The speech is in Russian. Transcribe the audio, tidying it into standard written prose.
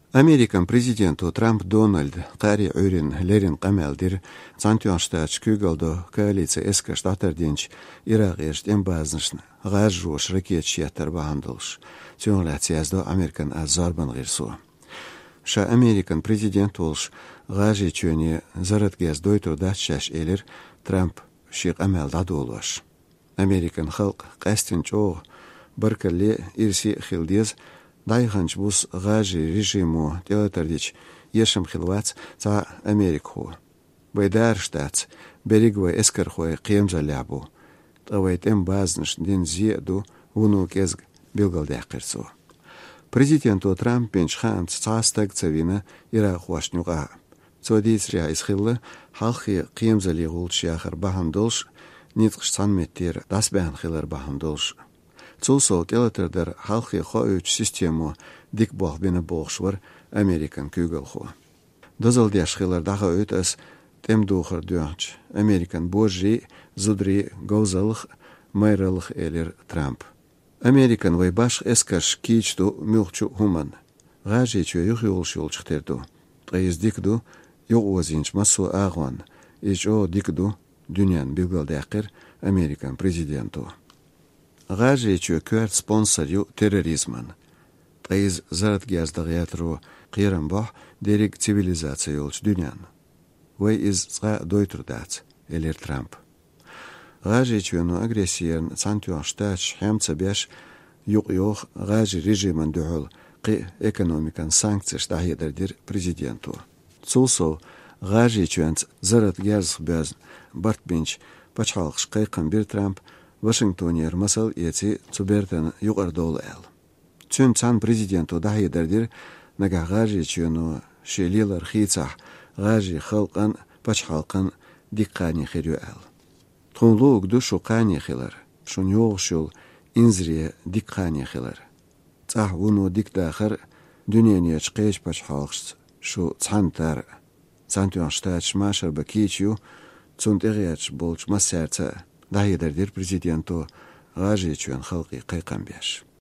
Amerikan президенту Трамп Дональд Қари Үрін Лерин Қамелдер Цантюанштач Күгалдо коалиция эска штатар денч Ирак ешт эмбазнышны ғаж жош ракет шияттар бахандылш. Тюнләтсияздо Американ азарбан ғирсу. Ша Американ президент олш ғажи чөне заратгез дойту датшаш элер Трамп шиқ әмәл дадуылваш. Американ халк қастин чоғ біркілі ирси хилдез дайханч бус ғажи режиму театардич ешім хилвац ца Америку. Байдар штац берегвай эскархуай қиемза лябу. Тавайтем базныш ден зеду уну кезг билгалдяқырсу. Президенту Трамп пенчханц цастаг цавина Ирак вашнюға. Цодейцря исхиллы халқи қиемза лиғул шияхар бахандылш нитқш санметтер дасбән хилар бахандылш. Цулсол телатердер халқи хоюч систему дик бог бені боғшвар Американ күгілху. Дозалдяш хилар даға өтәс темдухар дюанч. Американ божи зудри гаузалық майралық элер Трамп. Американ вайбаш эскаш кичту мюхчу хуман. Ғажи чу юхиулшул чықтерду. Тайыз дикду юг озинч масу ағван. Ичо дикду дюнян билгалдяқыр Американ президенту. Ғажи чу куарт спонсорю терроризман. Тайыз заратгяздағы қиран бах дерек цивилизация олч дюнян. Вай из цға дойтурдац элер Трамп. Ғажи чуну агрессиян цантюанштач хэмца бяш юг-юг ғажи режиман дюхул қи экономикан санкцияш дахедердер президенту. Цулсо ғажи чуанц заратгязық бәз бартбенч пачхалқш қайқан бір Трамп Вашингтонер масал ети цубертен югардол эл. Цун цан президенту дахедердер нага ғажи чуну шелилар хицах ғажи халқан пачхалқан диккани хирю эл. Тунлуг душу қани хилар, шун йоғшул инзрия диккани хилар. Цах уну диктахар дүниене чқеш пачхалқш шу цантар цантюанштач машар бакичю цунтегяч болч масярца дахедердер президенту ғажи чуан халқи қайқан бяш.